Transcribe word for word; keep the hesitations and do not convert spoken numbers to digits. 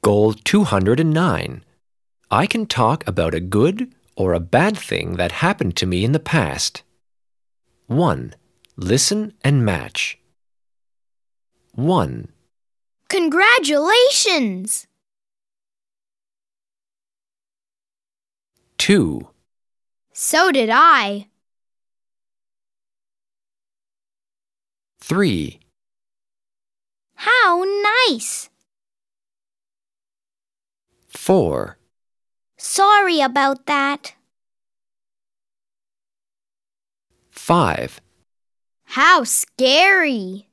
Goal two hundred nine. I can talk about a good or a bad thing that happened to me in the past. one. Listen and match. one. Congratulations! two. So did I. three. How nice! four. Sorry about that. five. How scary!